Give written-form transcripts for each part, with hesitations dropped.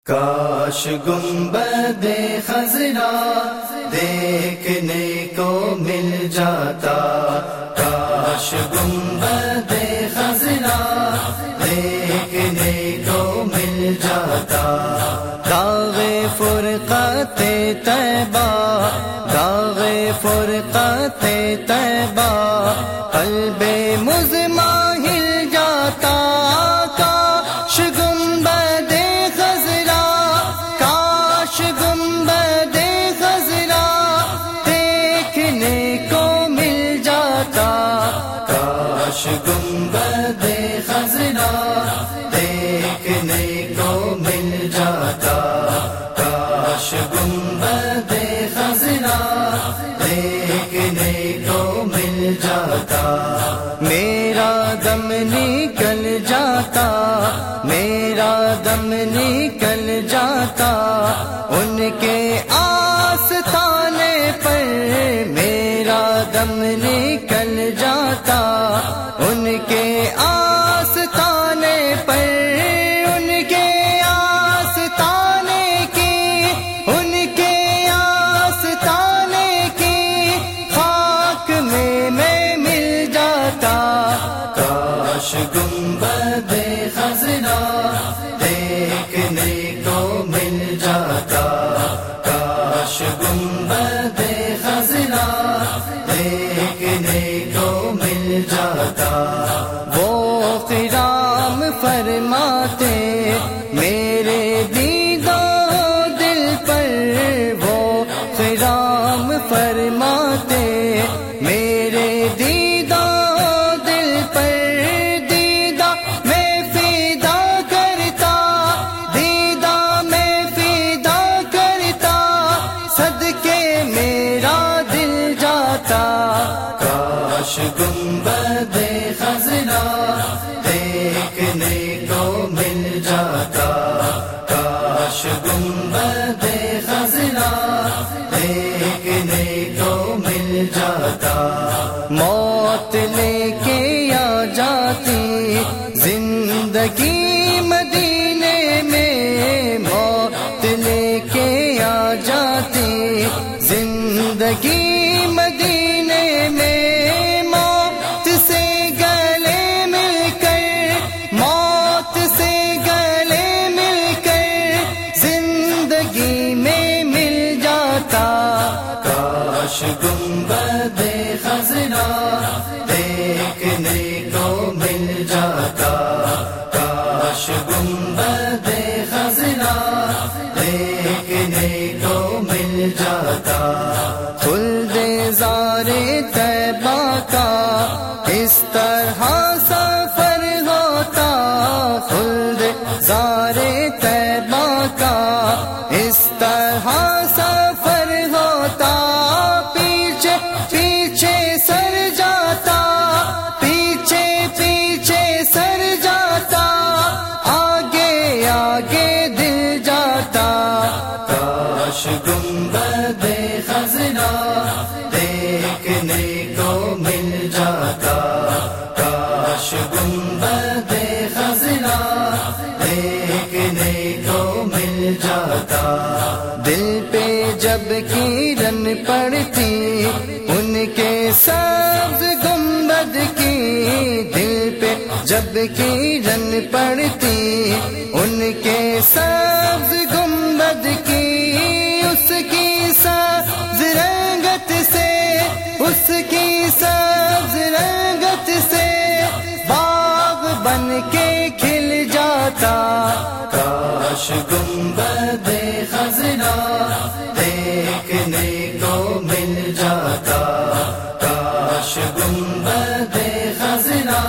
کاش گنبد خضرا دیکھنے کو مل جاتا، کاش گنبد خضرا دیکھنے کو مل جاتا۔ داغ فرقت طیبہ، داغ فرقت طیبہ قلب مزمع ہل جاتا۔ کاش گنبد خضرا، کاش گنبد خضرا دیکھنے کو مل جاتا، کاش گنبد خضرا دیکھنے کو مل جاتا، کاش گنبد خضرا دیکھنے کو مل جاتا۔ میرا دم نکل جاتا، میرا دم نکل جاتا ان کے آستانے پر، میرا دم نکل جاتا ان کے آستانے پر، ان کے آستانے کی، ان کے آستانے کی خاک میں مل جاتا۔ کاش گنبد خضرا دیکھنے کو مل جاتا، کاش گنبد خضرا دیکھنے کو مل جاتا۔ وہ قیام فرماتے میرے دیدہ دل پر، وہ قیام فرماتے میرے دیدہ دل پر، دیدہ میں فدا کرتا، دیدہ میں فدا کرتا صدقے میرا دل جاتا۔ کاش گنبد خضرا دیکھنے کو مل جاتا، کاش گنبد خضرا دیکھنے کو مل جاتا۔ موت لے کے آ جاتی زندگی مدینے میں، موت لے کے آ جاتی زندگی مدینے میں، موت سے گلے مل کر، موت سے گلے مل کر زندگی میں مل جاتا۔ کاش گنبد خضرا دیکھنے کو مل جاتا، کاش گنبد خضرا دیکھنے کو مل جاتا۔ خلد زار طیبہ کا اس طرح سفر ہوتا، خلد زار طیبہ کا اس طرح سفر ہوتا، پیچھے پیچھے سر جاتا، پیچھے پیچھے سر جاتا، آگے آگے دل جاتا۔ کاش گنبد خضرا دیکھنے کو مل جاتا، کاش گنبد خضرا دیکھنے کو مل جاتا۔ دل پہ جب کرن پڑتی ان کے سبز گنبد کی، دل پہ جب کرن پڑتی ان کے سبز گنبد کی، اس کی سبز رنگت سے، اس کی سبز رنگت سے باغ بن کے کھل جاتا۔ کاش گنبد خضرا دیکھنے کو مل جاتا، کاش گنبد خضرا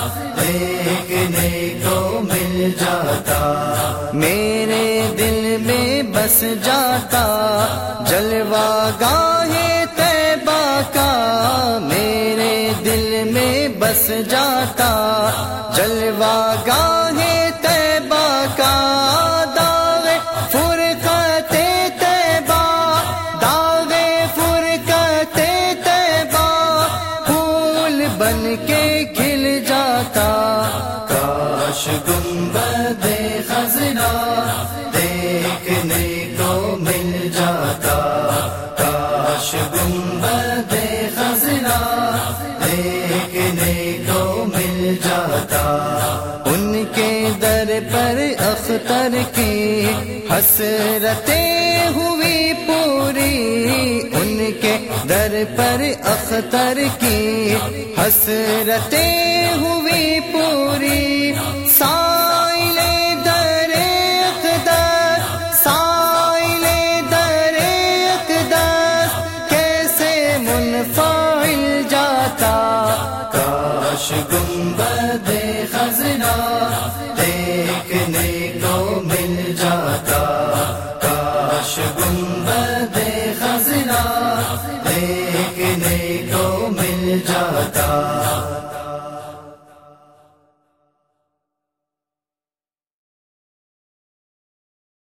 دیکھنے کو مل جاتا۔ میرے دل میں بس جاتا جلوہ گاہ طیبہ کا، میرے دل میں بس جاتا جلوہ گاہ طیبہ کا۔ داغ فرقت طیبہ، داغ فرقت طیبہ پھول بن کے کھل جاتا۔ کاش گنبد خضرا دیکھنے کو مل جاتا، کاش گنبد خضرا دیکھنے کو مل جاتا۔ ان کے در پر اختر کی حسرتیں ہوئی پوری، ان کے در پر اختر کی حسرتیں ہوئی پوری۔ سائل در اقدس، سائل در اقدس کیسے منفعل جاتا، کاش گنبد خضرا دیکھنے کو مل جاتا۔